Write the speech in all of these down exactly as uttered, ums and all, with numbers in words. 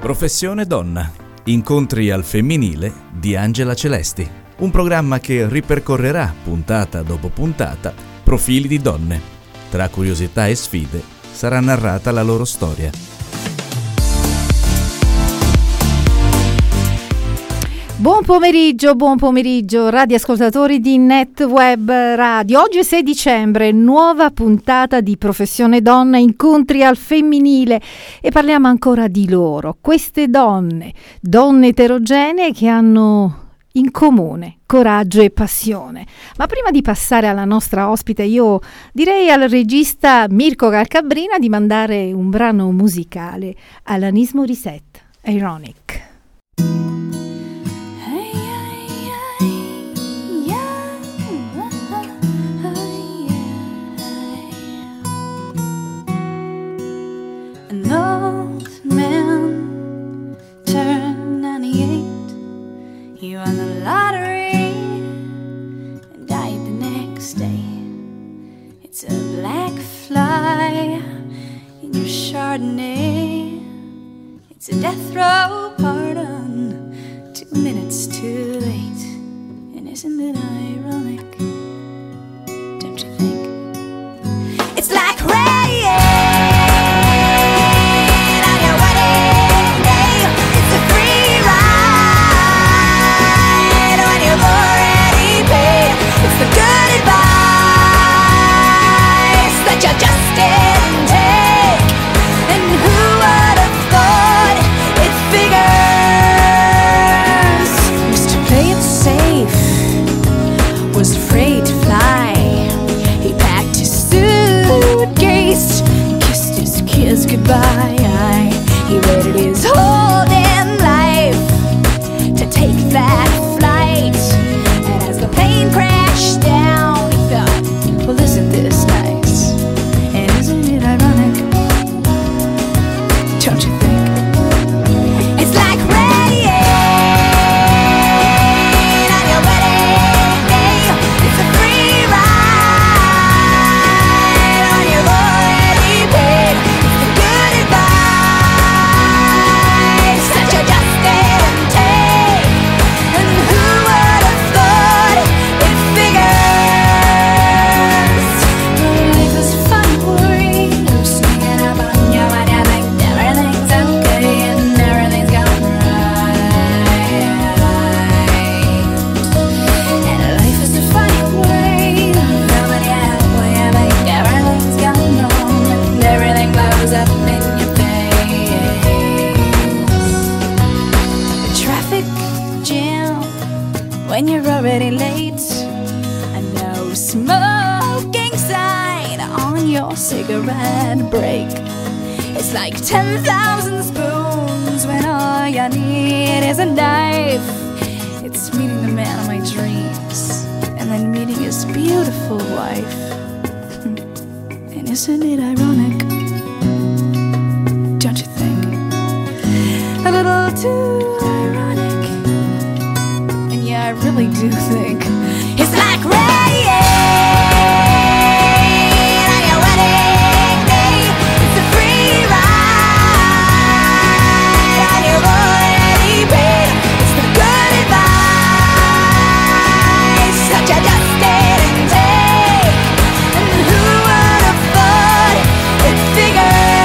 Professione donna. Incontri al femminile di Angela Celesti. Un programma che ripercorrerà, puntata dopo puntata, profili di donne. Tra curiosità e sfide sarà narrata la loro storia. Buon pomeriggio, buon pomeriggio radioascoltatori di NetWeb Radio. Oggi è sei dicembre, nuova puntata di Professione Donna, incontri al femminile e parliamo ancora di loro, queste donne, donne eterogenee che hanno in comune coraggio e passione. Ma prima di passare alla nostra ospite, io direi al regista Mirko Calcabrina di mandare un brano musicale, Alanis Morissette, Ironic. An old man turned ninety-eight. He won the lottery and died the next day. It's a black fly in your Chardonnay. It's a death row pardon, two minutes too late. And isn't it ironic? Don't you think? It's like rain. The good advice that you just didn't take. And who would have thought it figures? Used to play it safe, was afraid to fly. He packed his suitcase, kissed his kids goodbye. He waited his whole damn life to take that flight. And as the plane crashed down, he thought, well, isn't this nice? And isn't it ironic? Don't you think? It's like rain on your wedding day. It's a free ride on your already paid. It's the good advice that you just didn't take. And who would have thought it figures? Life is a funny way of sneaking up on you when you think everything's okay and everything's going right. And life is a funny way of coming out when you think everything's going wrong and everything blows up in your face. The traffic jam when you're already late. A no smoking sign on your cigarette break. It's like ten thousand spoons when all you need is a knife. It's meeting the man of my dreams and then meeting his beautiful wife. And isn't it ironic? Don't you think? A little too ironic. And yeah, I really do think it's like rain on your wedding day. It's a free ride on your already paid. It's the good advice that you just didn't take. And who would have thought it figures?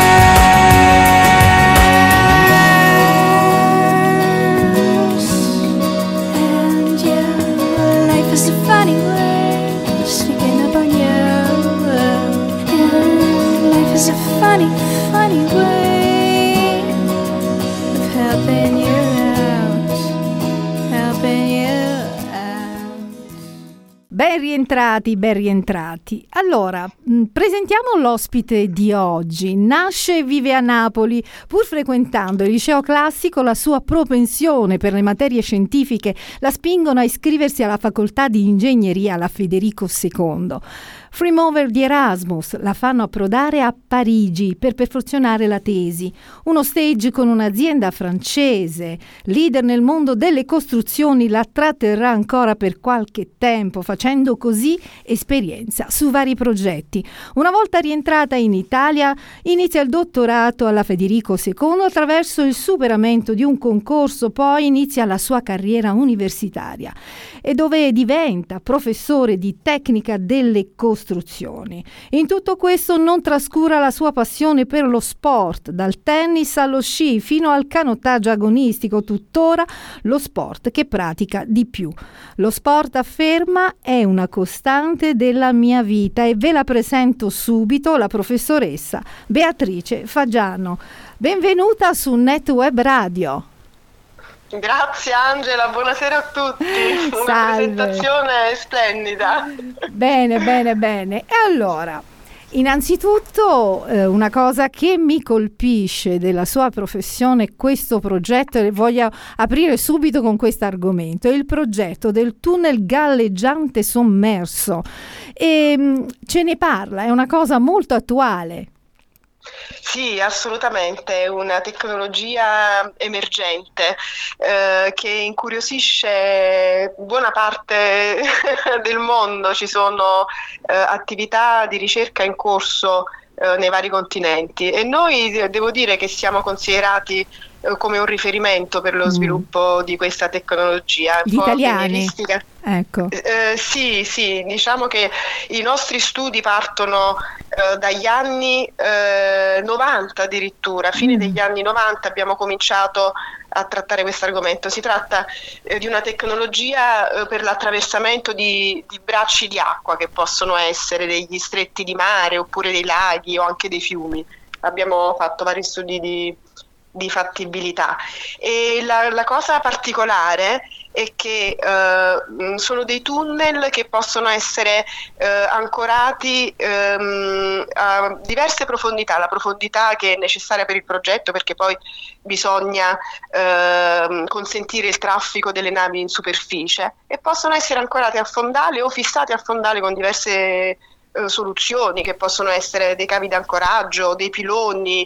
And yeah, life is a funny way of sneaking up on you. And life is a funny, funny way of helping you out, helping you out. Ben rientrati, ben rientrati. Allora, mh, presentiamo l'ospite di oggi. Nasce e vive a Napoli, pur frequentando il liceo classico, la sua propensione per le materie scientifiche la spingono a iscriversi alla facoltà di ingegneria alla Federico secondo. Free Mover di Erasmus la fanno approdare a Parigi per perfezionare la tesi. Uno stage con un'azienda francese, leader nel mondo delle costruzioni, la tratterrà ancora per qualche tempo, facendo così esperienza su vari progetti. Una volta rientrata in Italia, inizia il dottorato alla Federico secondo attraverso il superamento di un concorso, poi inizia la sua carriera universitaria e dove diventa professore di tecnica delle costruzioni. In tutto questo non trascura la sua passione per lo sport, dal tennis allo sci fino al canottaggio agonistico, tuttora lo sport che pratica di più. Lo sport, afferma, è una costante della mia vita e ve la presento subito, la professoressa Beatrice Fagiano. Benvenuta su NetWeb Radio. Grazie Angela, buonasera a tutti. Una Salve. presentazione splendida. Bene, bene, bene. E allora, innanzitutto eh, una cosa che mi colpisce della sua professione, questo progetto, e voglio aprire subito con questo argomento, è il progetto del tunnel galleggiante sommerso. E, mh, ce ne parla, è una cosa molto attuale. Sì, assolutamente, è una tecnologia emergente eh, che incuriosisce buona parte del mondo. Ci sono eh, attività di ricerca in corso eh, nei vari continenti e noi devo dire che siamo considerati eh, come un riferimento per lo Mm. sviluppo di questa tecnologia. Gli Un po' italiani. pionieristica. Ecco. Eh, sì, sì, diciamo che i nostri studi partono eh, dagli anni eh, novanta addirittura, fine Mm. degli anni novanta abbiamo cominciato a trattare questo argomento. Si tratta eh, di una tecnologia eh, per l'attraversamento di, di bracci di acqua che possono essere degli stretti di mare oppure dei laghi o anche dei fiumi. Abbiamo fatto vari studi di, di fattibilità e la, la cosa particolare è che eh, sono dei tunnel che possono essere eh, ancorati ehm, a diverse profondità, la profondità che è necessaria per il progetto, perché poi bisogna ehm, consentire il traffico delle navi in superficie, e possono essere ancorati a fondale o fissati a fondale con diverse eh, soluzioni che possono essere dei cavi d'ancoraggio, dei piloni,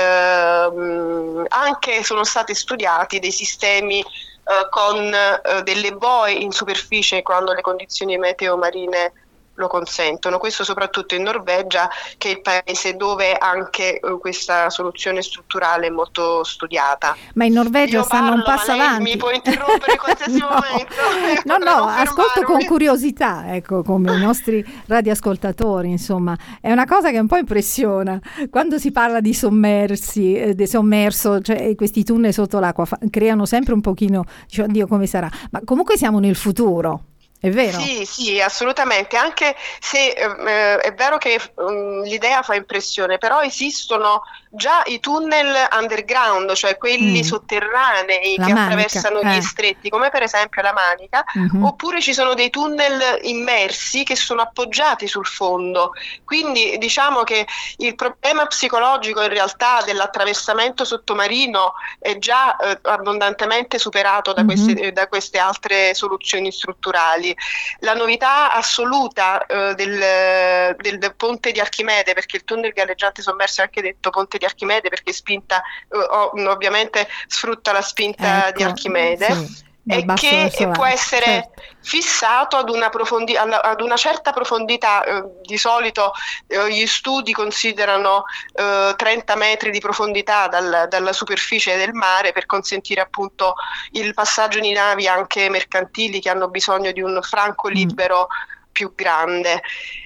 ehm, anche sono stati studiati dei sistemi eh, con eh, delle boe in superficie quando le condizioni meteo marine lo consentono. Questo soprattutto in Norvegia, che è il paese dove anche eh, questa soluzione strutturale è molto studiata. Ma in Norvegia Io stanno un parlo, passo ma lei avanti. mi può interrompere in qualsiasi No. momento. No, Per no, ascolto con confermarmi. curiosità, ecco, come i nostri radioascoltatori, insomma. È una cosa che un po' impressiona. Quando si parla di sommersi, eh, di sommerso, cioè questi tunnel sotto l'acqua, fa- creano sempre un pochino, dice, oddio, come sarà? Ma comunque siamo nel futuro. È vero? Sì, sì, assolutamente, anche se eh, è vero che um, l'idea fa impressione, però esistono già i tunnel underground, cioè quelli Mm. sotterranei La che Manica, attraversano eh. gli stretti, come per esempio la Manica, Mhm. oppure ci sono dei tunnel immersi che sono appoggiati sul fondo. Quindi diciamo che il problema psicologico in realtà dell'attraversamento sottomarino è già eh, abbondantemente superato da, Mhm. queste, eh, da queste altre soluzioni strutturali. La novità assoluta eh, del, del, del ponte di Archimede, perché il tunnel galleggiante sommerso è anche detto ponte di Archimede perché spinta, eh, o- ovviamente sfrutta la spinta Ecco, di Archimede, sì, dal e basso che verso può l'alto, essere certo. fissato ad una, profondi- alla- ad una certa profondità. Eh, di solito eh, gli studi considerano eh, trenta metri di profondità dal- dalla superficie del mare per consentire appunto il passaggio di navi anche mercantili che hanno bisogno di un franco libero più grande.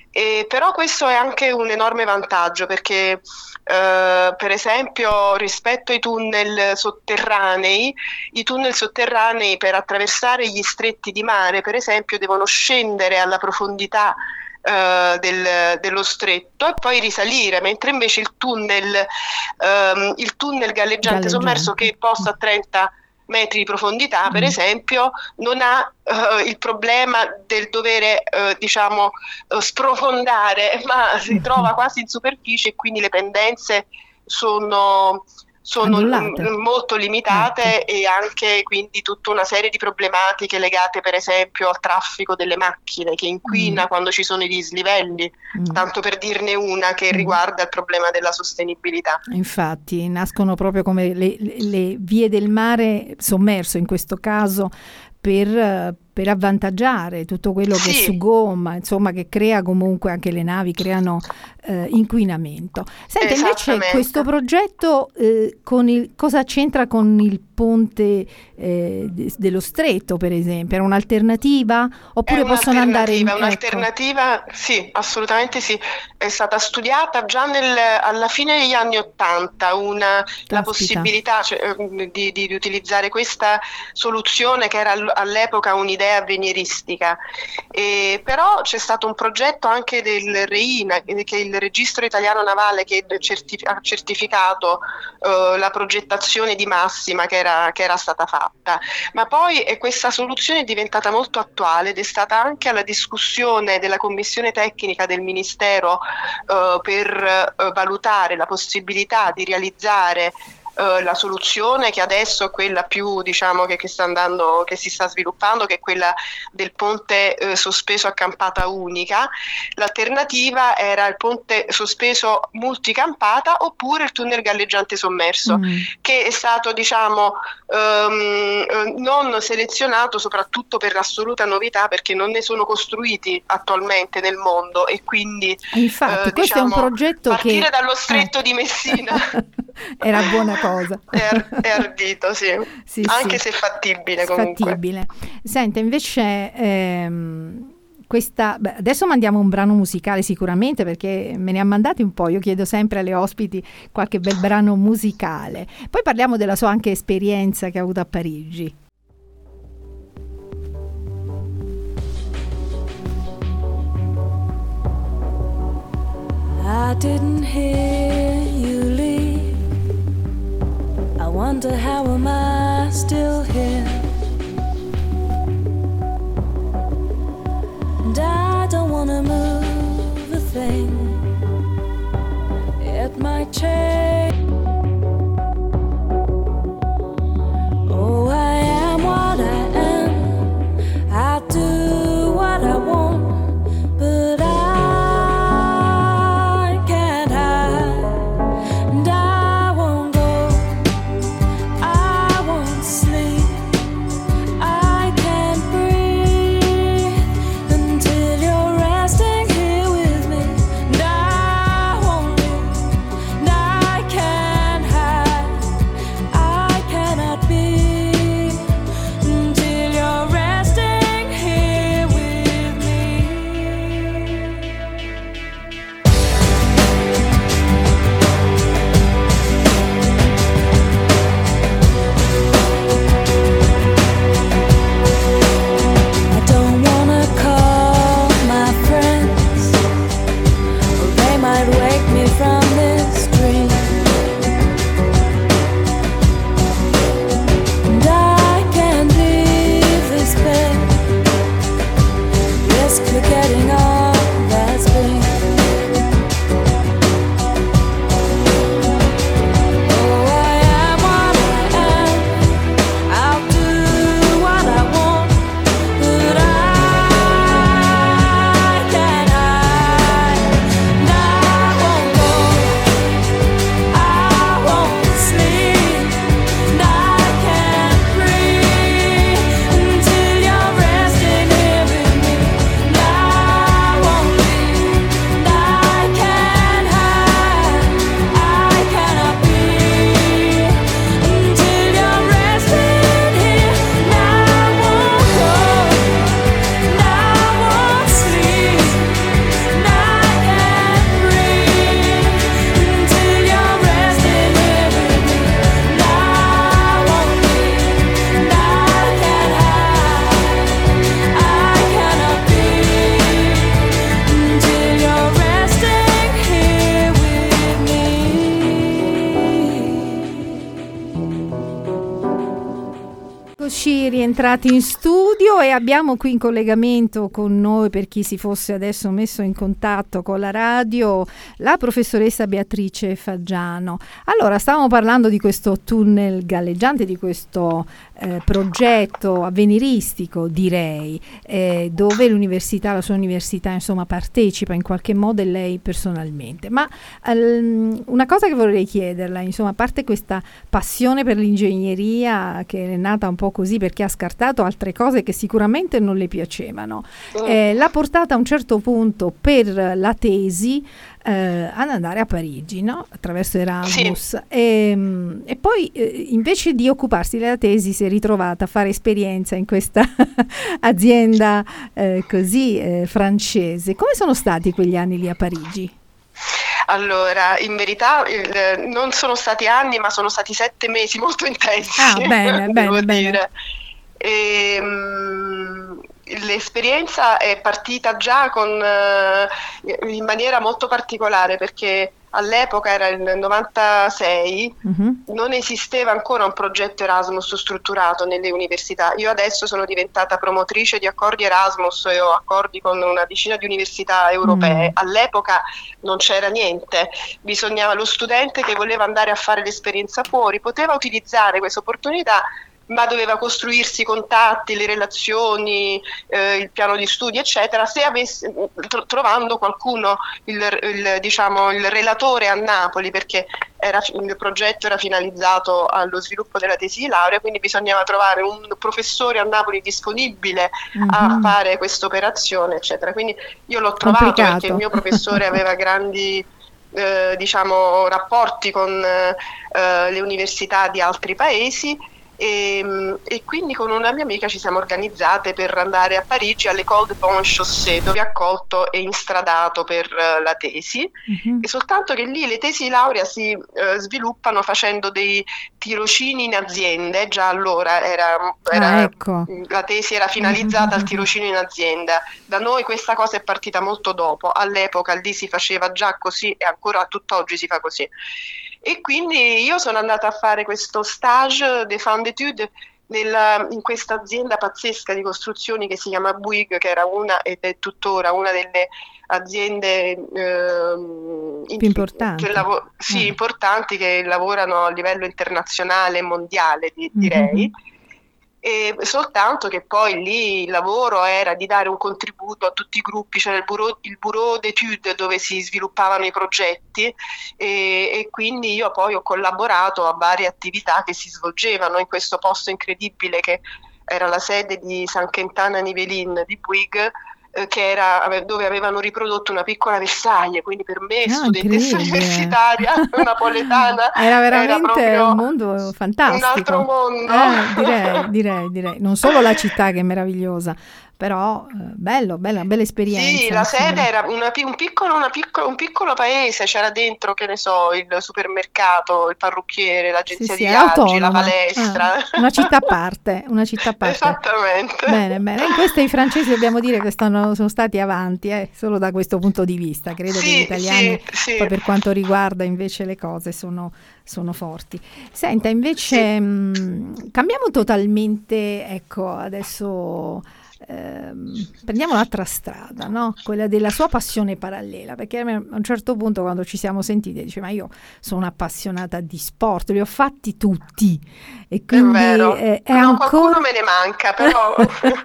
E però questo è anche un enorme vantaggio perché eh, per esempio rispetto ai tunnel sotterranei, i tunnel sotterranei per attraversare gli stretti di mare per esempio devono scendere alla profondità eh, del, dello stretto e poi risalire, mentre invece il tunnel, ehm, il tunnel galleggiante, Galleggiante. sommerso che è posto a trenta metri di profondità, per Mm. esempio, non ha eh, il problema del dovere eh, diciamo eh, sprofondare, ma si trova quasi in superficie e quindi le pendenze sono sono Annullate. m- molto limitate, Ecco. e anche quindi tutta una serie di problematiche legate per esempio al traffico delle macchine che inquina Mm. quando ci sono i dislivelli, Mm. tanto per dirne una che Mm. riguarda il problema della sostenibilità. Infatti nascono proprio come le, le- le vie del mare sommerso in questo caso per, eh, per avvantaggiare tutto quello che è Sì. su gomma, insomma, che crea comunque, anche le navi creano eh, inquinamento. Senta, invece Esattamente. questo progetto eh, con il, cosa c'entra con il ponte eh, de- dello Stretto, per esempio? Era un'alternativa? Oppure È possono andare in... un'alternativa, ecco. un'alternativa, sì, assolutamente sì. È stata studiata già nel- alla fine degli anni Ottanta una, la Caspita. possibilità, cioè, eh, di, di- di utilizzare questa soluzione che era all- all'epoca un'idea avveniristica. E però c'è stato un progetto anche del REINA, che è il Registro Italiano Navale, che certif- ha certificato eh, la progettazione di massima che era, che era stata fatta. Ma poi eh, questa soluzione è diventata molto attuale ed è stata anche alla discussione della commissione tecnica del Ministero eh, per eh, valutare la possibilità di realizzare eh, la soluzione che adesso è quella più, diciamo, che, che sta andando, che si sta sviluppando, che è quella del ponte eh, sospeso a campata unica. L'alternativa era il ponte sospeso multicampata oppure il tunnel galleggiante sommerso, Mm. che è stato, diciamo, ehm, eh, non selezionato soprattutto per l'assoluta novità, perché non ne sono costruiti attualmente nel mondo, e quindi E infatti eh, questo è un diciamo, progetto partire che... dallo stretto eh. di Messina Era buona cosa. è, ar- è ardito, sì. Sì, Anche sì. se fattibile comunque. Fattibile. Senta, invece ehm, questa, beh, adesso mandiamo un brano musicale sicuramente, perché me ne ha mandati un po', io chiedo sempre alle ospiti qualche bel brano musicale. Poi parliamo della sua anche esperienza che ha avuto a Parigi. I didn't hear you leave. I wonder how am I still here? And I don't wanna move a thing. It might change. Oh, I am what I am. I do what I want, but I can't hide. And I won't go, I won't sleep. Eccoci rientrati in studio e abbiamo qui in collegamento con noi, per chi si fosse adesso messo in contatto con la radio, la professoressa Beatrice Faggiano. Allora, stavamo parlando di questo tunnel galleggiante, di questo eh, progetto avveniristico, direi, eh, dove l'università, la sua università, insomma, partecipa in qualche modo e lei personalmente. Ma um, una cosa che vorrei chiederla, insomma, a parte questa passione per l'ingegneria che è nata un po' così perché ha scartato altre cose che sicuramente non le piacevano, eh, l'ha portata a un certo punto per la tesi eh, ad andare a Parigi, no? Attraverso Erasmus, sì. e, e poi eh, invece di occuparsi della tesi si è ritrovata a fare esperienza in questa azienda eh, così eh, francese. Come sono stati quegli anni lì a Parigi? Allora, in verità il, non sono stati anni, ma sono stati sette mesi molto intensi. Ah, bene, bene, bene. Dire. E, um, l'esperienza è partita già con, uh, in maniera molto particolare, perché all'epoca era il novantasei, uh-huh. non esisteva ancora un progetto Erasmus strutturato nelle università. Io adesso sono diventata promotrice di accordi Erasmus e ho accordi con una decina di università europee. Mm. All'epoca non c'era niente, bisognava, lo studente che voleva andare a fare l'esperienza fuori poteva utilizzare questa opportunità, ma doveva costruirsi i contatti, le relazioni, eh, il piano di studi, eccetera, se avesse, tro- trovando qualcuno, il, il, diciamo, il relatore a Napoli, perché era, il progetto era finalizzato allo sviluppo della tesi di laurea, quindi bisognava trovare un professore a Napoli disponibile mm-hmm. a fare questa operazione, eccetera. Quindi io l'ho trovato Complicato. Perché il mio professore aveva grandi eh, diciamo, rapporti con eh, le università di altri paesi. E, e quindi con una mia amica ci siamo organizzate per andare a Parigi all'École de Pont Chaussée, dove accolto e instradato per uh, la tesi. Uh-huh. E soltanto che lì le tesi di laurea si uh, sviluppano facendo dei tirocini in aziende. Già allora era, era ah, ecco. la tesi era finalizzata uh-huh. al tirocinio in azienda. Da noi questa cosa è partita molto dopo, all'epoca lì si faceva già così e ancora tutt'oggi si fa così. E quindi io sono andata a fare questo stage de fin d'études nella, in questa azienda pazzesca di costruzioni che si chiama Bouygues, che era una ed è tuttora una delle aziende eh, più importanti, che lav- sì, mm. importanti che lavorano a livello internazionale e mondiale, di, direi. Mm-hmm. E soltanto che poi lì il lavoro era di dare un contributo a tutti i gruppi, c'era il bureau, il bureau d'études dove si sviluppavano i progetti e, e quindi io poi ho collaborato a varie attività che si svolgevano in questo posto incredibile che era la sede di San Quentin-en-Yvelines di Bouygues, che era dove avevano riprodotto una piccola Versailles, quindi per me, ah, studentessa universitaria napoletana, era veramente era un mondo fantastico, un altro mondo. Eh, direi, direi, direi. Non solo la città che è meravigliosa, però eh, bello, bella, bella esperienza. Sì, la insomma. Sede era una, un, piccolo, una piccolo, un piccolo paese, c'era dentro, che ne so, il supermercato, il parrucchiere, l'agenzia sì, di sì, viaggi, autonoma. la palestra. Ah, una città a parte, una città a parte. Esattamente. Bene, bene. In questo i francesi dobbiamo dire che stanno, sono stati avanti, eh, solo da questo punto di vista. Credo sì, che gli italiani, sì, sì. poi per quanto riguarda invece le cose, sono, sono forti. Senta, invece, sì. mh, cambiamo totalmente, ecco, adesso... Eh, prendiamo un'altra strada, no? Quella della sua passione parallela, perché a un certo punto quando ci siamo sentiti dice ma io sono appassionata di sport, li ho fatti tutti e quindi è vero. Eh, è no, ancora qualcuno me ne manca però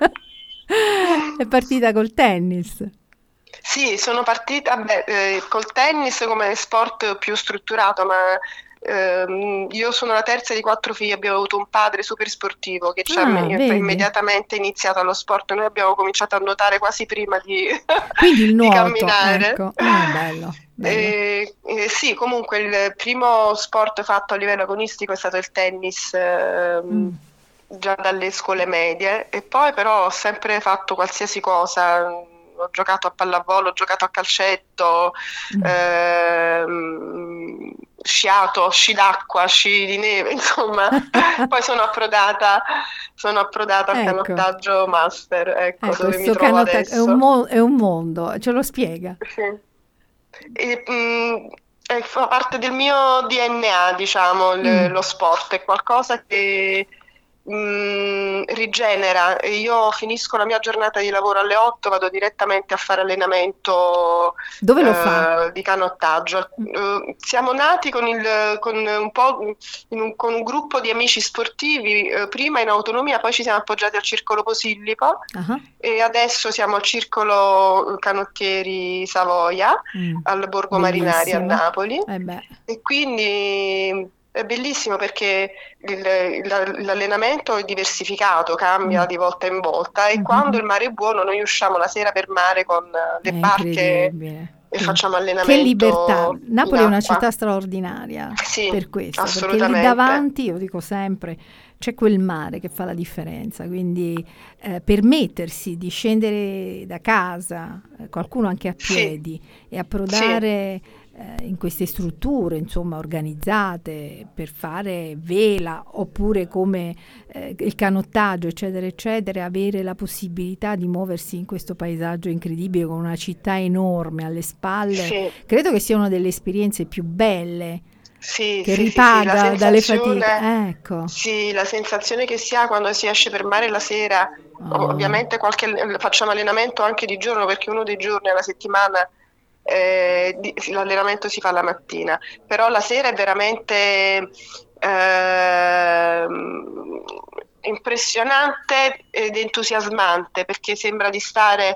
è partita col tennis. Sì, sono partita beh, eh, col tennis come sport più strutturato, ma Uh, io sono la terza di quattro figli, abbiamo avuto un padre super sportivo che ci ah, ha vedi. immediatamente iniziato allo sport. Noi abbiamo cominciato a nuotare quasi prima di, Quindi il nuoto, di camminare. Ecco. Ah, bello, bello. E, e sì, comunque il primo sport fatto a livello agonistico è stato il tennis eh, mm. già dalle scuole medie, e poi però ho sempre fatto qualsiasi cosa. Ho giocato a pallavolo, ho giocato a calcetto, mm. ehm, sciato, sci d'acqua, sci di neve, insomma. Poi sono approdata, sono approdata al ecco. canottaggio master, ecco, ecco dove mi trovo adesso. È un, mo- è un mondo, ce lo spiega? Sì. E, mh, è, fa parte del mio D N A, diciamo, l- mm. lo sport, è qualcosa che mh, rigenera. Io finisco la mia giornata di lavoro alle otto, vado direttamente a fare allenamento Dove lo eh, fa? di canottaggio. Eh, siamo nati con, il, con un po' in un, con un gruppo di amici sportivi, eh, prima in autonomia, poi ci siamo appoggiati al Circolo Posillipo Ah, e adesso siamo al Circolo Canottieri Savoia, mm, al Borgo Marinari a bellissimo. Napoli. Eh beh, E quindi è bellissimo perché il- la- l'allenamento è diversificato, cambia mm, di volta in volta e mhm, quando il mare è buono noi usciamo la sera per mare con eh, è le barche incredibile. e Sì. facciamo Che allenamento libertà. in Napoli è una acqua. città straordinaria Sì, per questo, perché lì assolutamente. davanti, io dico sempre, c'è quel mare che fa la differenza, quindi eh, permettersi di scendere da casa, eh, qualcuno anche a Sì, piedi, e sì, approdare eh, in queste strutture, insomma, organizzate per fare vela, oppure come eh, il canottaggio, eccetera, eccetera, avere la possibilità di muoversi in questo paesaggio incredibile con una città enorme alle spalle, sì, credo che sia una delle esperienze più belle, sì, che sì, sì, sì, la ripaga dalle fatiche. sensazione, Ecco. sì, la sensazione che si ha quando si esce per mare la sera, Ah, ovviamente qualche, facciamo allenamento anche di giorno perché uno dei giorni alla settimana eh, di- l'allenamento si fa la mattina, però la sera è veramente ehm, impressionante ed entusiasmante perché sembra di stare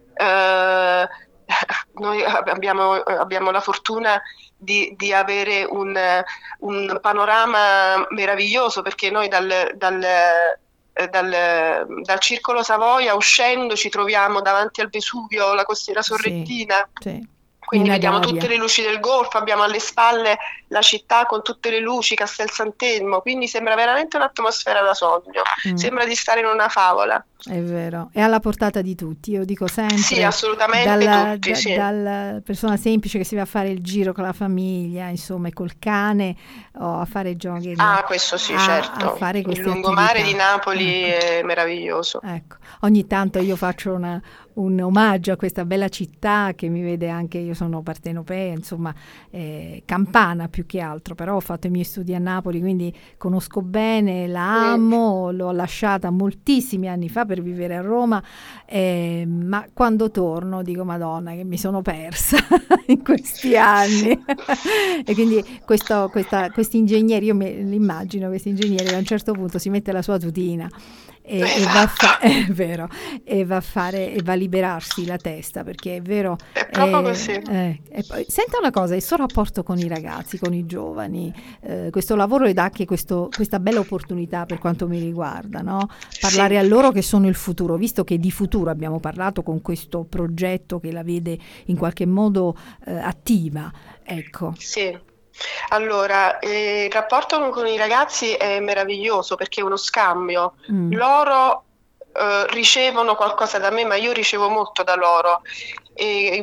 eh, noi abbiamo, abbiamo la fortuna di, di avere un, un panorama meraviglioso perché noi dal, dal, eh, dal, dal Circolo Savoia uscendo ci troviamo davanti al Vesuvio, la costiera sì, sorrentina. sì. Quindi vediamo tutte Ninaria. le luci del Golfo, abbiamo alle spalle la città con tutte le luci, Castel Sant'Elmo, quindi sembra veramente un'atmosfera da sogno, Mm, sembra di stare in una favola. è vero, è alla portata di tutti, io dico Sì, sempre, assolutamente dalla, tutti, da- sì. dalla persona semplice che si va a fare il giro con la famiglia, insomma, e col cane, o a fare jogging, Ah, questo sì, a, a certo. fare Il queste lungomare di attività. Napoli Ecco. è meraviglioso. Ecco, ogni tanto io faccio una- un omaggio a questa bella città che mi vede anche, io sono partenopea, insomma, eh, campana più che altro, però ho fatto i miei studi a Napoli, quindi conosco bene, la Mm. amo, l'ho lasciata moltissimi anni fa per vivere a Roma, eh, ma quando torno dico Madonna che mi sono persa in questi anni. E quindi questo, questa, questi ingegneri, io me li immagino, questi ingegneri a un certo punto si mette la sua tutina e, e va a fa- è vero, e va a fare e va a liberarsi la testa, perché è vero. È proprio eh, così. eh, e poi, senta una cosa, il suo rapporto con i ragazzi, con i giovani, eh, questo lavoro ed anche questo, questa bella opportunità per quanto mi riguarda, no? Parlare Sì. a loro che sono il futuro, visto che di futuro abbiamo parlato con questo progetto che la vede in qualche modo eh, attiva, ecco. Sì. Allora, eh, il rapporto con, con i ragazzi è meraviglioso perché è uno scambio. Mm, Loro eh, ricevono qualcosa da me, ma io ricevo molto da loro. E,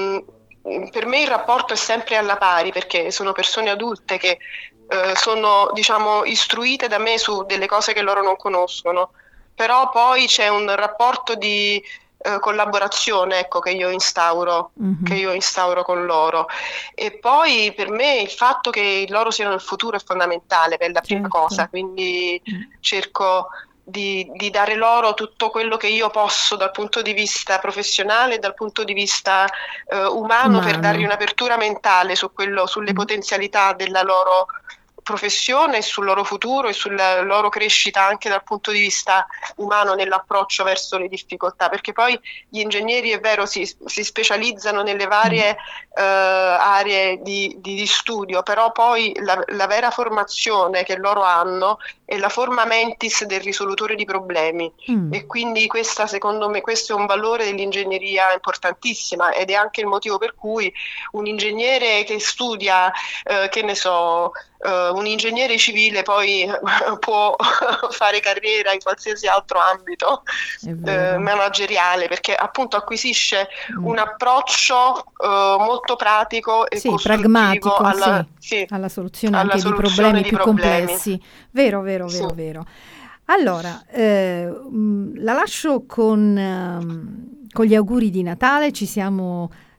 mm, per me il rapporto è sempre alla pari perché sono persone adulte che eh, sono, diciamo, istruite da me su delle cose che loro non conoscono. Però poi c'è un rapporto di eh, collaborazione, ecco, che io instauro, mhm, che io instauro con loro. E poi per me il fatto che loro siano il futuro è fondamentale per la prima certo. cosa, quindi Mm, cerco di, di dare loro tutto quello che io posso dal punto di vista professionale e dal punto di vista eh, umano per dargli umano. un'apertura mentale su quello, sulle Mm, potenzialità della loro professione e sul loro futuro e sulla loro crescita anche dal punto di vista umano nell'approccio verso le difficoltà, perché poi gli ingegneri, è vero, si, si specializzano nelle varie eh, aree di, di- di studio, però poi la, la vera formazione che loro hanno è la forma mentis del risolutore di problemi. mm, E quindi questa, secondo me, questo è un valore dell'ingegneria importantissima ed è anche il motivo per cui un ingegnere che studia, eh, che ne so, eh, un ingegnere civile poi può fare carriera in qualsiasi altro ambito è eh, vero. manageriale, perché appunto acquisisce Mm. un approccio eh, molto pratico e Sì, costruttivo pragmatico, alla, sì, sì, alla soluzione alla anche di soluzione problemi di più problemi. complessi. Vero, vero, Sì. vero, vero. Allora, eh, mh, la lascio con, ehm, con gli auguri di Natale, ci siamo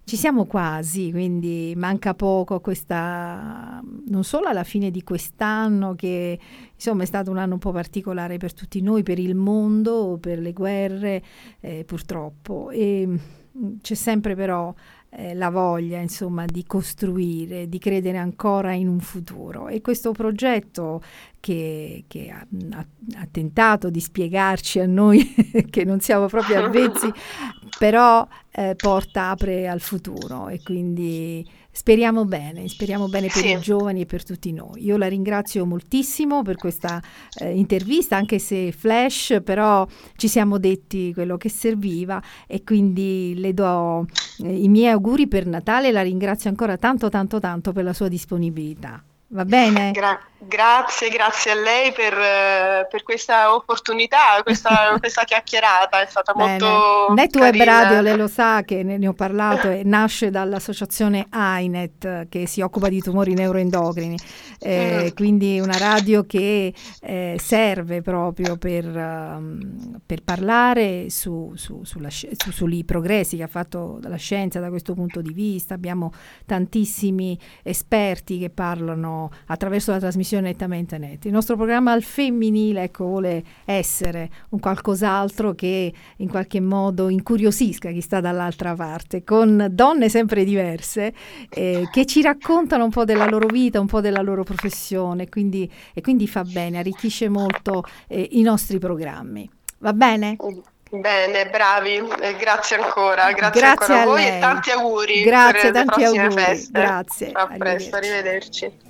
ci siamo quasi, quindi manca poco a questa, non solo alla fine di quest'anno, che insomma è stato un anno un po' particolare per tutti noi, per il mondo, per le guerre, eh, purtroppo. E c'è sempre però eh, la voglia, insomma, di costruire, di credere ancora in un futuro. E questo progetto che, che ha, ha, ha tentato di spiegarci a noi che non siamo proprio avvezzi, però eh, porta, apre al futuro, e quindi speriamo bene, speriamo bene per Sì. i giovani e per tutti noi. Io la ringrazio moltissimo per questa eh, intervista, anche se flash, però ci siamo detti quello che serviva, e quindi le do eh, i miei auguri per Natale, e la ringrazio ancora tanto tanto tanto per la sua disponibilità. Va bene? Gra- grazie, grazie a lei per, eh, per questa opportunità, questa, questa chiacchierata, è stata Bene. molto NetWeb carina. Radio, lei lo sa che ne, ne ho parlato, e nasce dall'associazione A I N E T, che si occupa di tumori neuroendocrini, eh, Mm. quindi una radio che eh, serve proprio per, um, per parlare su, su, sulla, sci- su, sui progressi che ha fatto la scienza da questo punto di vista. Abbiamo tantissimi esperti che parlano attraverso la trasmissione Nettamente Net. Il nostro programma al femminile, ecco, vuole essere un qualcos'altro che in qualche modo incuriosisca chi sta dall'altra parte, con donne sempre diverse eh, che ci raccontano un po' della loro vita, un po' della loro professione, quindi, e quindi fa bene, arricchisce molto eh, i nostri programmi. Va bene? Bene, bravi, eh, grazie ancora, grazie, Grazie ancora a a voi lei. e tanti auguri Grazie, per le tanti prossime auguri. feste. Grazie, A presto, arrivederci. arrivederci.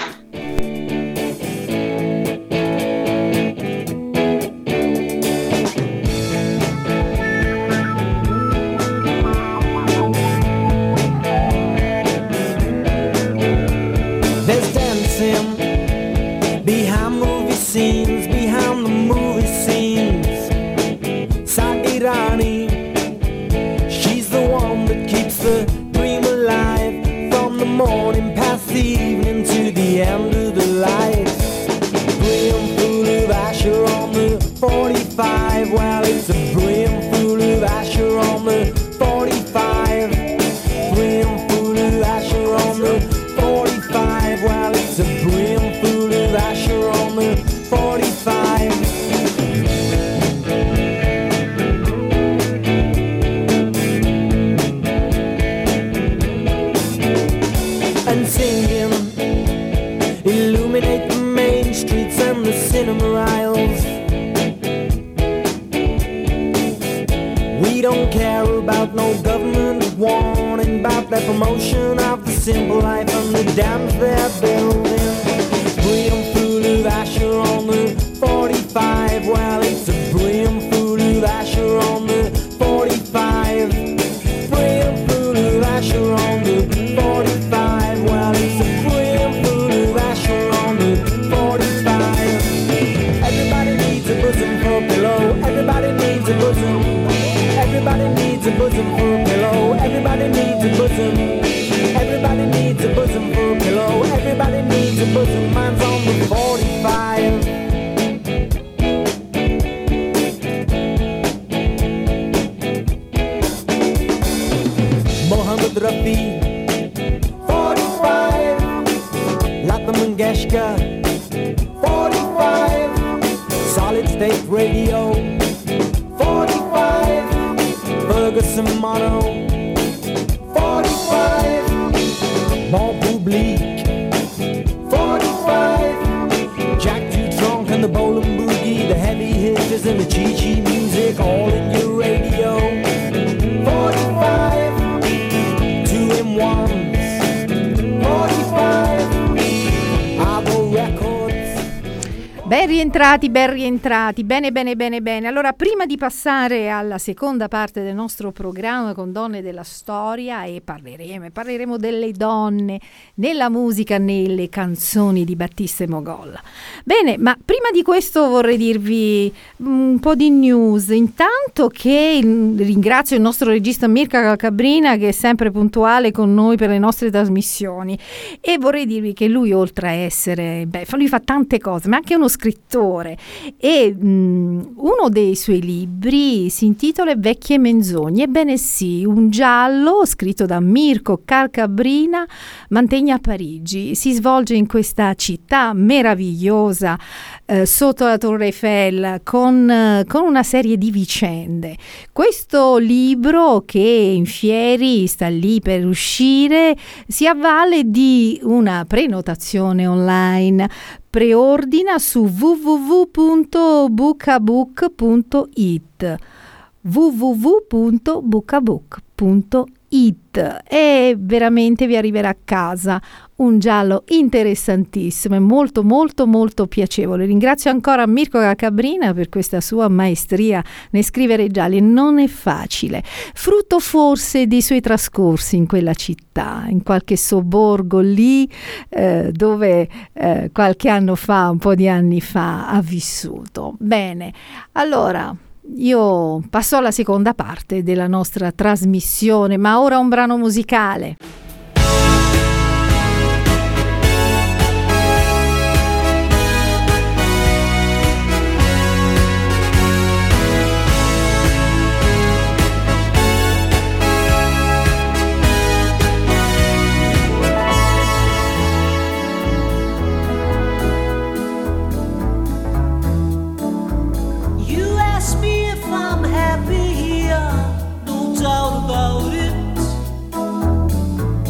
There's dancing behind movie scenes, behind the movie scenes. Sagirani, she's the one that keeps the dream alive, from the morning past the evening to the end of the light. Brim full of Asher on the forty-five, well it's a brim full of Asher on the forty-five. Brim full of Asher on the forty-five, well it's a brim full of Asher on the forty-five. And singing, illuminate the main streets and the cinema aisles. We don't care about no government warning about the promotion of the simple life and the dams they're building. Brim full of Asher on the forty-five, well it's a brim full of Asher on the forty-five. Brim full of Asher on the forty-five, well it's a brim full of Asher on the forty-five. Everybody needs a bosom for a pillow, everybody needs a bosom. Everybody needs a bosom for a pillow, everybody needs a bosom. Everybody needs a bosom for a pillow, everybody needs a bosom. Mine's on the forty-five. Mohammed Rafi, forty-five. Lata Mangeshkar, forty-five. Solid State Radio, forty-five. Ferguson Mono, forty-five. Bon Public, forty-five. Jack Dutronc and the Bowling Boogie, the heavy hitters and the Chi-Chi music, all in your radio. forty-five. Two in ones, forty-five. Avo Records. Ben rientrati, ben rientrati, bene bene bene bene. Allora, prima di passare alla seconda parte del nostro programma con Donne della Storia, e parleremo, parleremo delle donne nella musica, nelle canzoni di Battista e Mogolla. Bene, ma prima di questo vorrei dirvi un po' di news. Intanto che ringrazio il nostro regista Mirka Calcabrina, che è sempre puntuale con noi per le nostre trasmissioni, e vorrei dirvi che lui, oltre a essere, beh, lui fa tante cose, ma è anche uno scrittore e mh, uno dei suoi libri si intitola Vecchie menzogne. Ebbene sì, un giallo scritto da Mirko Calcabrina mantegna a Parigi. Si svolge in questa città meravigliosa eh, sotto la Torre Eiffel con, eh, con una serie di vicende. Questo libro, che in fieri sta lì per uscire, si avvale di una prenotazione online. Preordina su w w w punto bookabook punto it w w w punto bookabook punto it e veramente vi arriverà a casa un giallo interessantissimo e molto molto molto piacevole. Ringrazio ancora Mirko Calcabrina per questa sua maestria nel scrivere gialli. Non è facile, frutto forse dei suoi trascorsi in quella città, in qualche sobborgo lì eh, dove eh, qualche anno fa, un po' di anni fa, ha vissuto. Bene, allora io passo alla seconda parte della nostra trasmissione, ma ora un brano musicale. Doubt about it.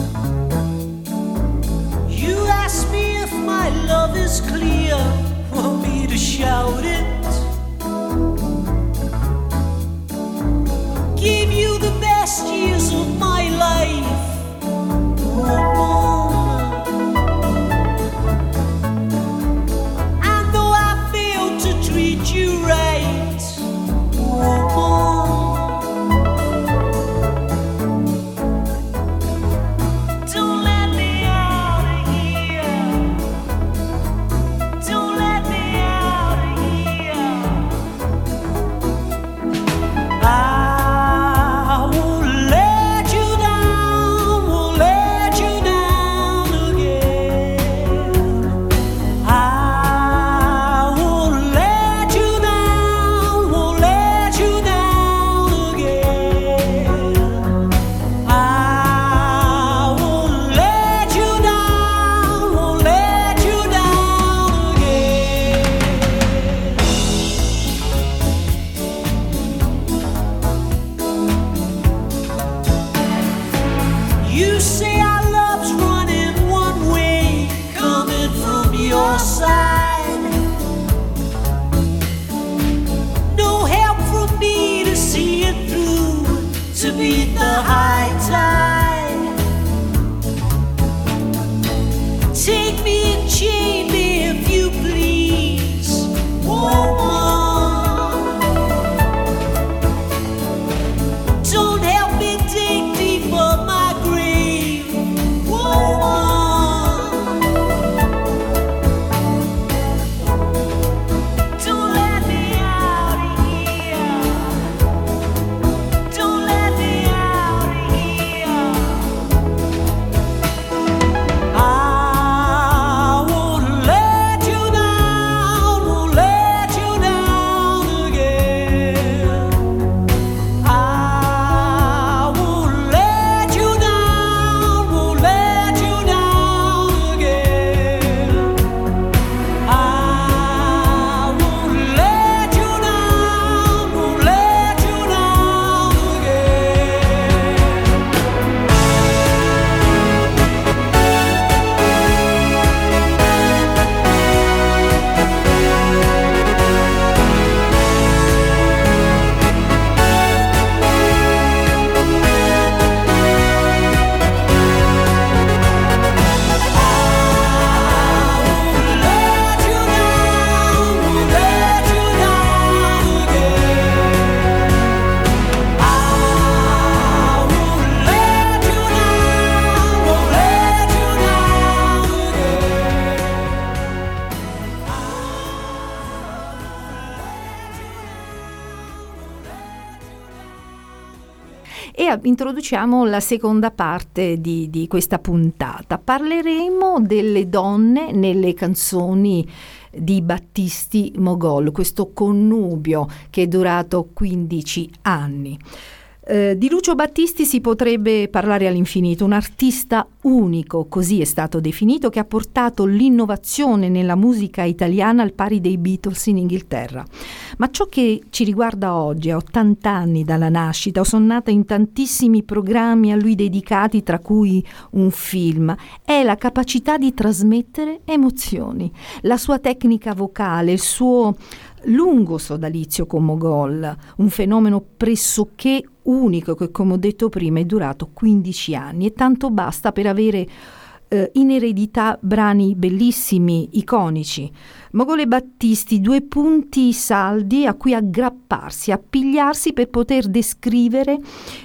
e a- introduciamo la seconda parte di, di questa puntata. Parleremo delle donne nelle canzoni di Battisti Mogol, questo connubio che è durato quindici anni. Eh, di Lucio Battisti si potrebbe parlare all'infinito, un artista unico, così è stato definito, che ha portato l'innovazione nella musica italiana al pari dei Beatles in Inghilterra. Ma ciò che ci riguarda oggi, a ottanta anni dalla nascita, sono nata in tantissimi programmi a lui dedicati, tra cui un film, è la capacità di trasmettere emozioni, la sua tecnica vocale, il suo lungo sodalizio con Mogol, un fenomeno pressoché unico che, come ho detto prima, è durato quindici anni, e tanto basta per avere eh, in eredità brani bellissimi, iconici. Mogol e Battisti, due punti saldi a cui aggrapparsi, appigliarsi per poter descrivere,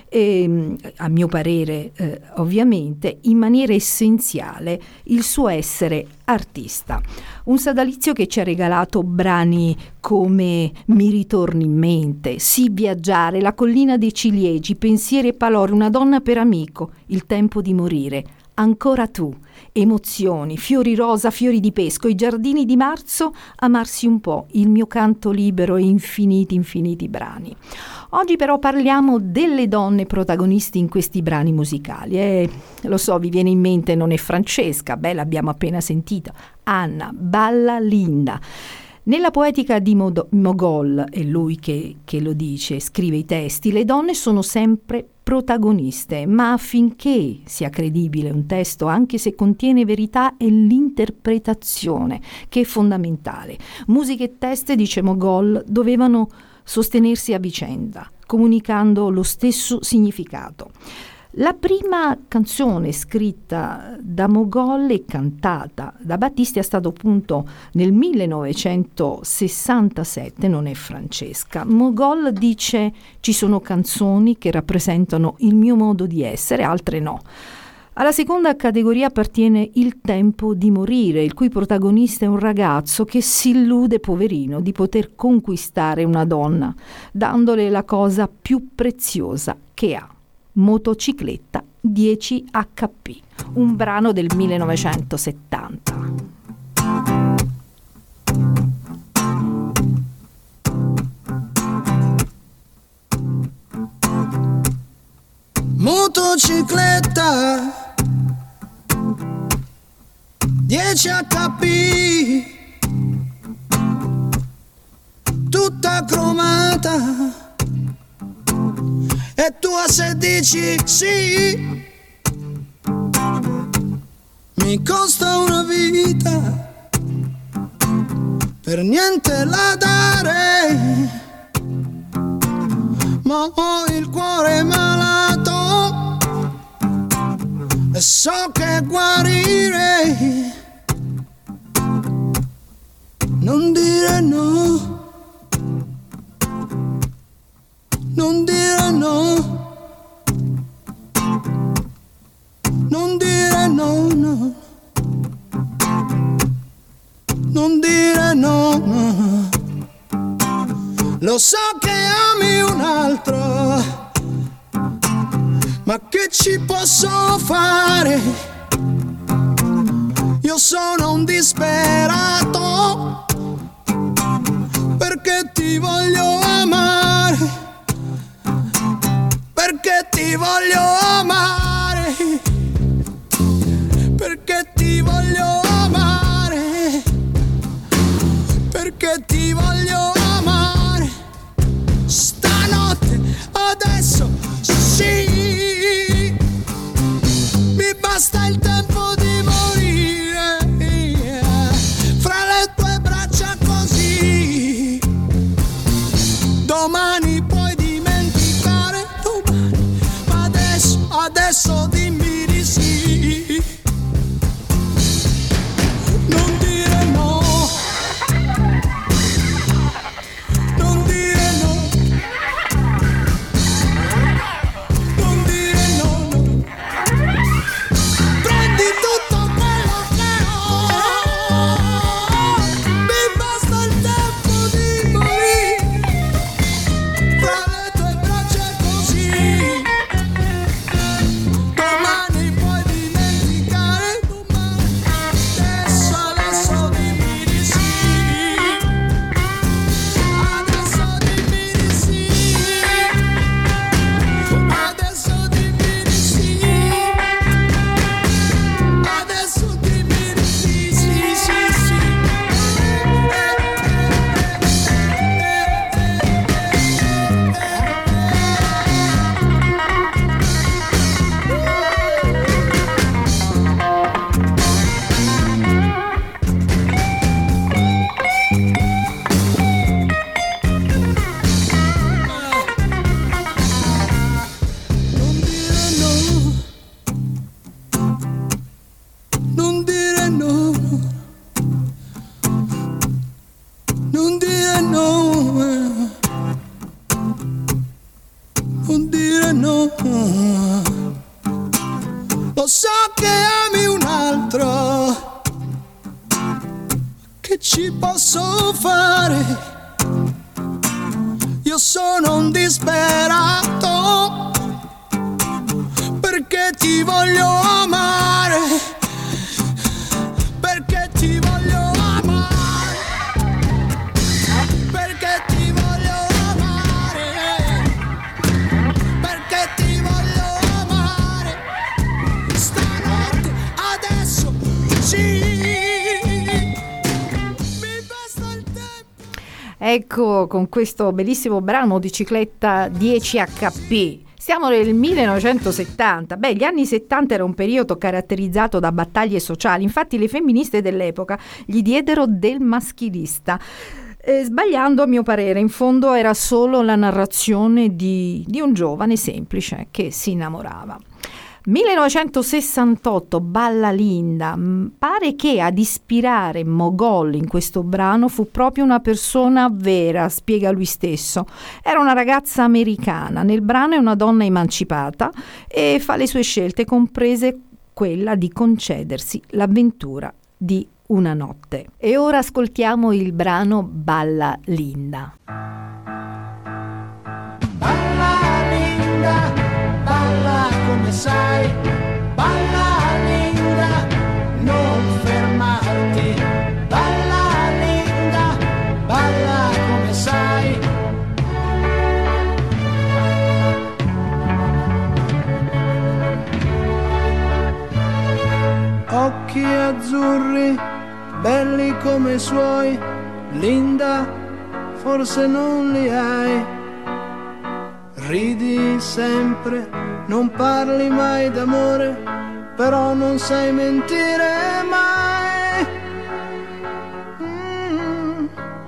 eh, a mio parere eh, ovviamente, in maniera essenziale il suo essere artista. Un sodalizio che ci ha regalato brani come Mi ritorni in mente, Sì viaggiare, La collina dei ciliegi, Pensieri e palori, Una donna per amico, Il tempo di morire, Ancora tu, Emozioni, Fiori rosa, fiori di pesco, I giardini di marzo, Amarsi un po', Il mio canto libero e infiniti infiniti brani. Oggi però parliamo delle donne protagonisti in questi brani musicali. Eh, lo so, vi viene in mente Non è Francesca, beh, l'abbiamo appena sentita, Anna, Balla Linda. Nella poetica di Mod- Mogol, è lui che, che lo dice, scrive i testi, le donne sono sempre protagoniste, ma affinché sia credibile un testo, anche se contiene verità, è l'interpretazione che è fondamentale. Musica e teste, dice Mogol, dovevano sostenersi a vicenda, comunicando lo stesso significato. La prima canzone scritta da Mogol e cantata da Battisti è stato appunto nel millenovecentosessantasette, Non è Francesca. Mogol dice: ci sono canzoni che rappresentano il mio modo di essere, altre no. Alla seconda categoria appartiene Il tempo di morire, il cui protagonista è un ragazzo che si illude, poverino, di poter conquistare una donna, dandole la cosa più preziosa che ha. Motocicletta dieci acca pi, un brano del millenovecentosettanta. Motocicletta dieci acca pi, tutta cromata, e tu a se dici sì, mi costa una vita, per niente la darei, ma ho il cuore malato e so che guarirei. Non dire no, non dire no, non dire no, no, non dire no, no. Lo so che ami un altro, ma che ci posso fare? Io sono un disperato, perché ti voglio amare, perché ti voglio amare, perché ti voglio amare, perché ti voglio amare. Stanotte, adesso, sì, mi basta il tempo di morire, fra le tue braccia così. Domani puoi dimenticare, domani, ma adesso, adesso dimmi di sì. Non dire no, non dire no, no, non dire no. Lo so che ami un altro, che ci posso fare? Io sono un disperato, perché ti voglio amare, perché ti voglio amare, perché ti voglio amare, perché ti voglio amare, stanotte, adesso, sì. Ecco, con questo bellissimo brano di Cicletta dieci acca pi. Siamo nel millenovecentosettanta. Beh, gli anni settanta era un periodo caratterizzato da battaglie sociali. Infatti le femministe dell'epoca gli diedero del maschilista. Eh, sbagliando a mio parere, in fondo era solo la narrazione di, di un giovane semplice che si innamorava. millenovecentosessantotto, Balla Linda. Pare che ad ispirare Mogol in questo brano fu proprio una persona vera, spiega lui stesso. Era una ragazza americana, nel brano è una donna emancipata e fa le sue scelte, comprese quella di concedersi l'avventura di una notte. E ora ascoltiamo il brano Balla Linda. Balla Linda, balla come sai, balla Linda, non fermarti, balla Linda, balla come sai. Occhi azzurri, belli come i suoi, Linda, forse non li hai. Ridi sempre, non parli mai d'amore, però non sai mentire mai. Mm.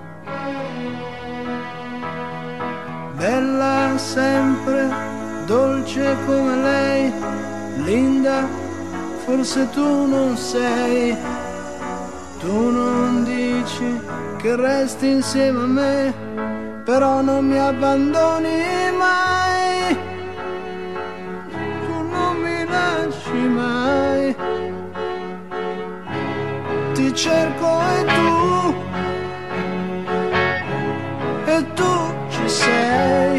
Bella sempre, dolce come lei, Linda, forse tu non sei. Tu non dici che resti insieme a me, però non mi abbandoni mai, tu non mi lasci mai, ti cerco e tu, e tu ci sei,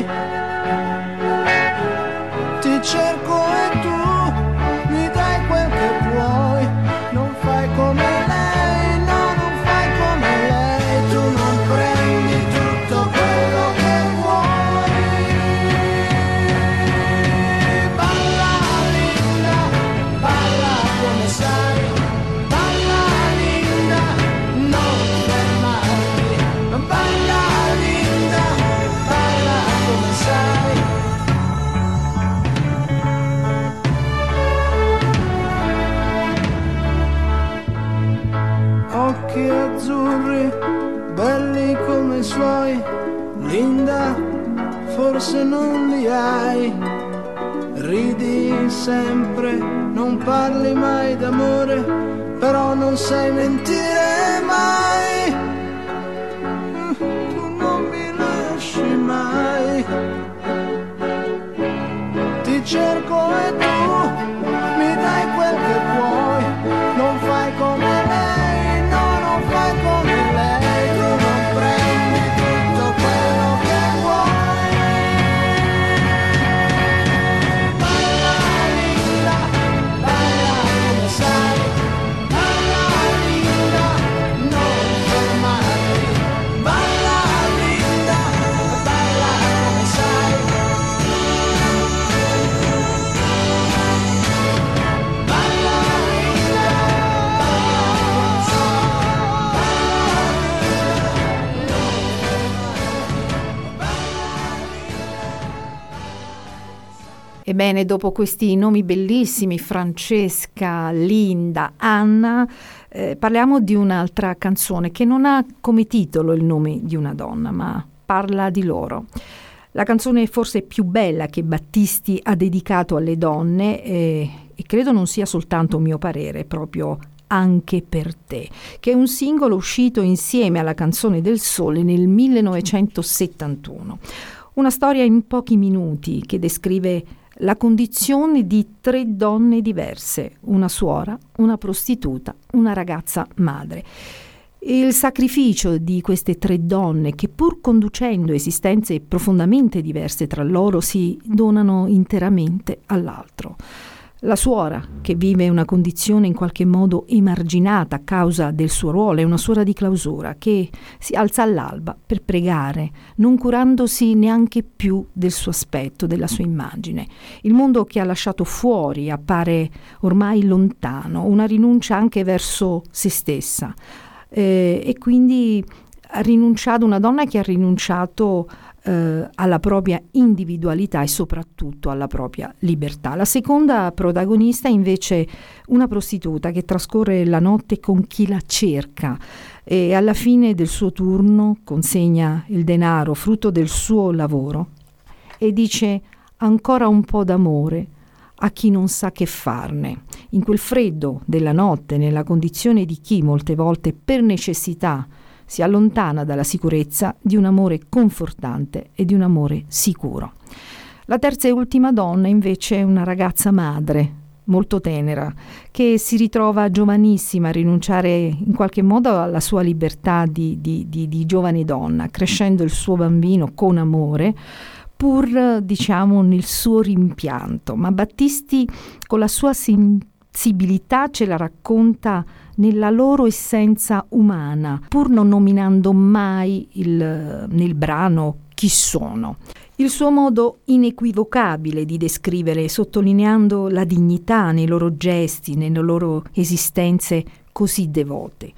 ti cerco e tu mi dai quel che puoi, non fai come lei, no, non fai come lei, tu non prendi tutto quello che vuoi. Balla Linda, balla come sai, balla Linda, non fermarti, balla Linda, balla come sai. Occhi azzurri, belli come i suoi, Linda, forse non li hai. Ridi sempre, non parli mai d'amore, però non sai mentire mai. Tu non mi lasci mai, ti cerco e tu mi dai quel che puoi, non fai come lei, no, non fai come lei, tu non prendi tutto quello che vuoi. Balla Linda, balla come sai, balla Linda, non fermarti, balla Linda, balla come sai. Ebbene, dopo questi nomi bellissimi, Francesca, Linda, Anna, eh, parliamo di un'altra canzone che non ha come titolo il nome di una donna, ma parla di loro. La canzone forse più bella che Battisti ha dedicato alle donne, eh, e credo non sia soltanto un mio parere, proprio Anche per te, che è un singolo uscito insieme alla Canzone del Sole nel millenovecentosettantuno. Una storia in pochi minuti che descrive la condizione di tre donne diverse, una suora, una prostituta, una ragazza madre. Il sacrificio di queste tre donne che, pur conducendo esistenze profondamente diverse tra loro, si donano interamente all'altro. La suora, che vive una condizione in qualche modo emarginata a causa del suo ruolo, è una suora di clausura che si alza all'alba per pregare, non curandosi neanche più del suo aspetto, della sua immagine. Il mondo che ha lasciato fuori appare ormai lontano, una rinuncia anche verso se stessa. Eh, e quindi ha rinunciato, una donna che ha rinunciato eh, alla propria individualità e soprattutto alla propria libertà. La seconda protagonista è invece una prostituta che trascorre la notte con chi la cerca e alla fine del suo turno consegna il denaro frutto del suo lavoro e dice: ancora un po' d'amore a chi non sa che farne. In quel freddo della notte, nella condizione di chi molte volte per necessità si allontana dalla sicurezza di un amore confortante e di un amore sicuro. La terza e ultima donna invece è una ragazza madre, molto tenera, che si ritrova giovanissima a rinunciare in qualche modo alla sua libertà di, di, di, di giovane donna, crescendo il suo bambino con amore, pur diciamo nel suo rimpianto. Ma Battisti con la sua sensibilità ce la racconta nella loro essenza umana, pur non nominando mai il, nel brano chi sono. Il suo modo inequivocabile di descrivere, sottolineando la dignità nei loro gesti, nelle loro esistenze così devote.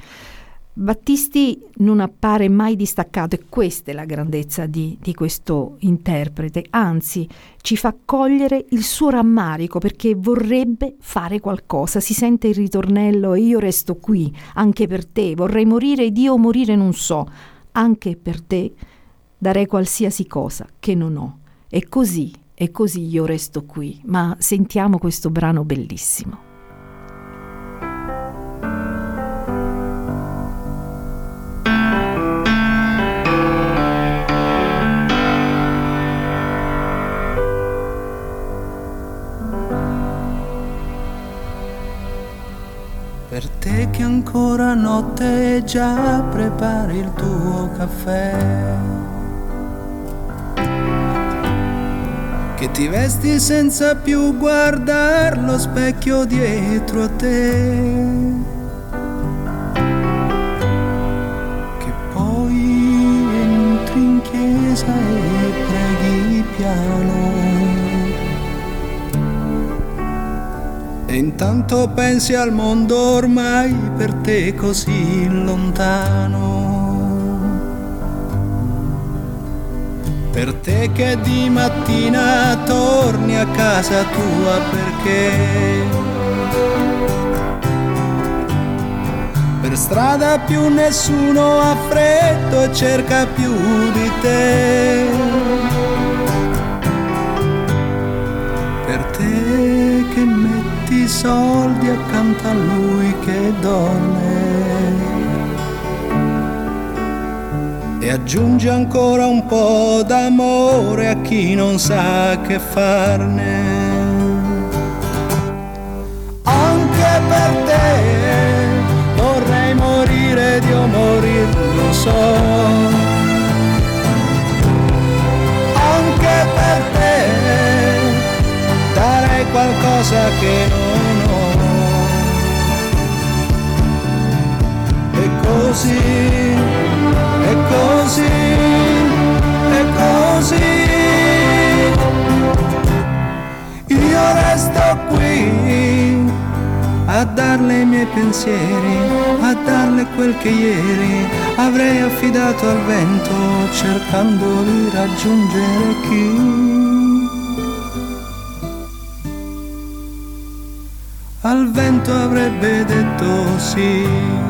Battisti non appare mai distaccato e questa è la grandezza di, di questo interprete, anzi ci fa cogliere il suo rammarico perché vorrebbe fare qualcosa, si sente il ritornello: e io resto qui anche per te, vorrei morire ed io morire non so, anche per te darei qualsiasi cosa che non ho, e così, e così io resto qui. Ma sentiamo questo brano bellissimo. Per te che ancora notte e già prepari il tuo caffè, che ti vesti senza più guardar lo specchio dietro a te, che poi entri in chiesa e preghi piano, e intanto pensi al mondo ormai per te così lontano. Per te che di mattina torni a casa tua perché per strada più nessuno ha freddo e cerca più di te. Per te che metti i soldi accanto a lui che dorme e aggiungi ancora un po' d'amore a chi non sa che farne. Anche per te vorrei morire, Dio morir lo so. Anche per te darei qualcosa che non ho. E così, e così, e così io resto qui a darle i miei pensieri, a darle quel che ieri avrei affidato al vento, cercando di raggiungere chi al vento avrebbe detto sì.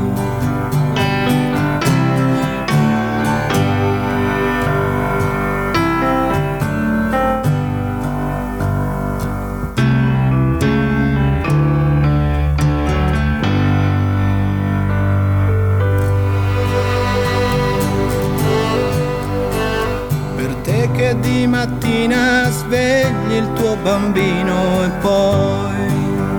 mattina svegli il tuo bambino e poi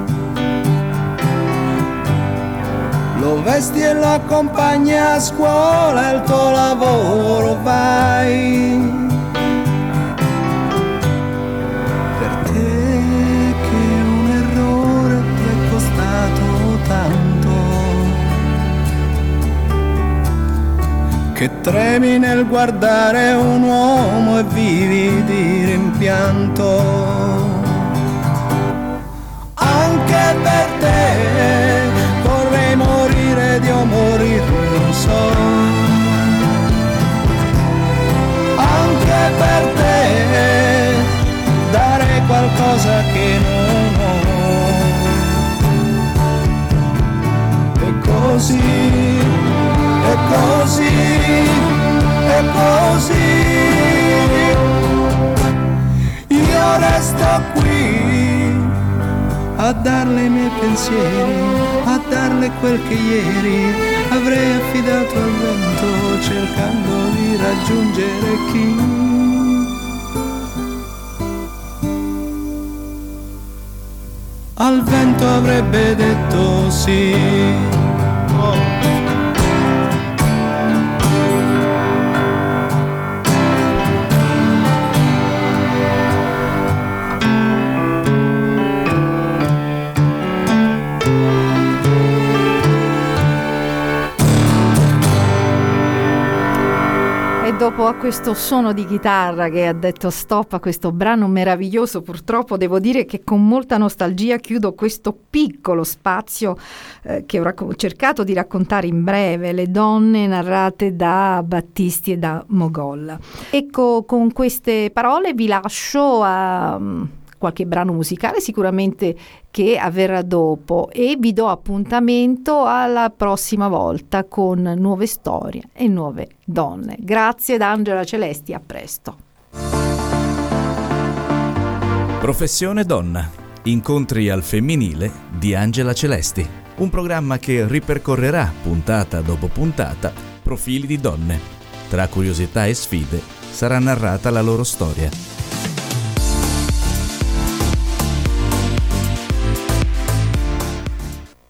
lo vesti e lo accompagni a scuola e al tuo lavoro vai. Per te che un errore ti è costato tanto, che tremi nel guardare un uomo e vivi di rimpianto. Anche per te vorrei morire ed io morire non so. Anche per te dare qualcosa che non ho. E così, e così, e così io resto qui a darle i miei pensieri, a darle quel che ieri avrei affidato al vento, cercando di raggiungere chi al vento avrebbe detto sì. Oh. Dopo a questo suono di chitarra che ha detto stop a questo brano meraviglioso, purtroppo devo dire che con molta nostalgia chiudo questo piccolo spazio eh, che ho racco- cercato di raccontare in breve, le donne narrate da Battisti e da Mogol. Ecco, con queste parole vi lascio a um, qualche brano musicale sicuramente che avverrà dopo e vi do appuntamento alla prossima volta con nuove storie e nuove donne. Grazie da Angela Celesti, a presto. Professione donna. Incontri al femminile di Angela Celesti. Un programma che ripercorrerà puntata dopo puntata profili di donne. Tra curiosità e sfide sarà narrata la loro storia.